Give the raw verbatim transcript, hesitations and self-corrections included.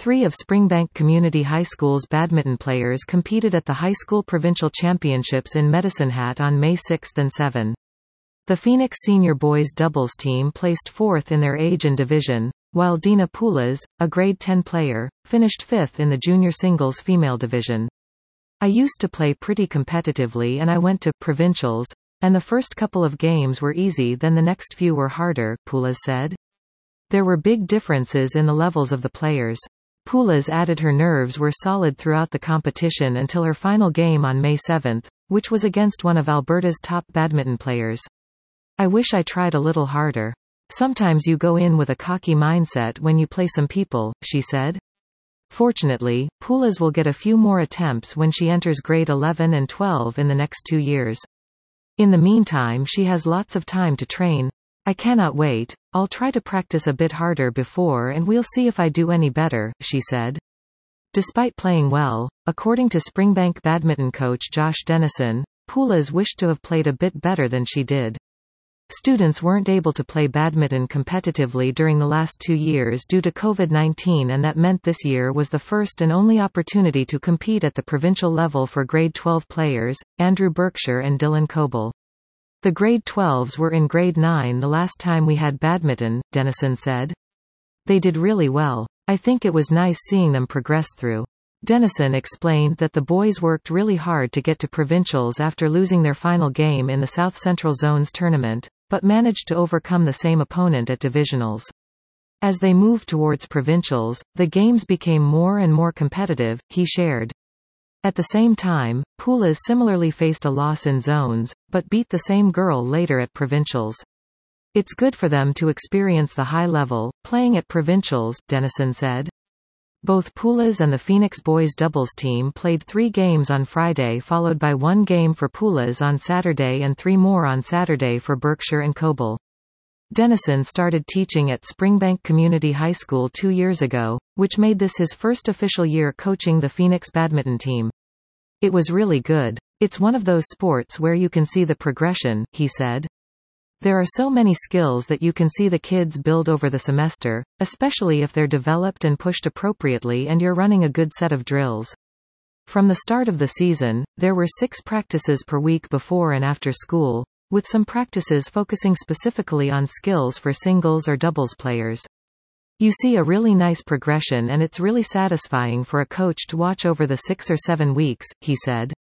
Three of Springbank Community High School's badminton players competed at the high school provincial championships in Medicine Hat on May sixth and seventh. The Phoenix Senior Boys doubles team placed fourth in their age and division, while Dina Poulas, a grade ten player, finished fifth in the junior singles female division. I used to play pretty competitively and I went to provincials, and the first couple of games were easy, then the next few were harder, Poulas said. There were big differences in the levels of the players. Poulas added her nerves were solid throughout the competition until her final game on May seventh, which was against one of Alberta's top badminton players. I wish I tried a little harder. Sometimes you go in with a cocky mindset when you play some people, she said. Fortunately, Poulas will get a few more attempts when she enters grade eleven and twelve in the next two years. In the meantime, she has lots of time to train. I cannot wait. I'll try to practice a bit harder before and we'll see if I do any better, she said. Despite playing well, according to Springbank badminton coach Josh Dennison, Poulas wished to have played a bit better than she did. Students weren't able to play badminton competitively during the last two years due to COVID nineteen, and that meant this year was the first and only opportunity to compete at the provincial level for grade twelve players, Andrew Berkshire and Dylan Coble. The grade twelves were in grade nine the last time we had badminton, Dennison said. They did really well. I think it was nice seeing them progress through. Dennison explained that the boys worked really hard to get to provincials after losing their final game in the South Central Zones tournament, but managed to overcome the same opponent at divisionals. As they moved towards provincials, the games became more and more competitive, he shared. At the same time, Poulas similarly faced a loss in zones, but beat the same girl later at provincials. It's good for them to experience the high level, playing at provincials, Dennison said. Both Poulas and the Phoenix boys doubles team played three games on Friday, followed by one game for Poulas on Saturday and three more on Saturday for Berkshire and Coble. Dennison started teaching at Springbank Community High School two years ago, which made this his first official year coaching the Phoenix badminton team. It was really good. It's one of those sports where you can see the progression, he said. There are so many skills that you can see the kids build over the semester, especially if they're developed and pushed appropriately and you're running a good set of drills. From the start of the season, there were six practices per week before and after school, with some practices focusing specifically on skills for singles or doubles players. You see a really nice progression and it's really satisfying for a coach to watch over the six or seven weeks, he said.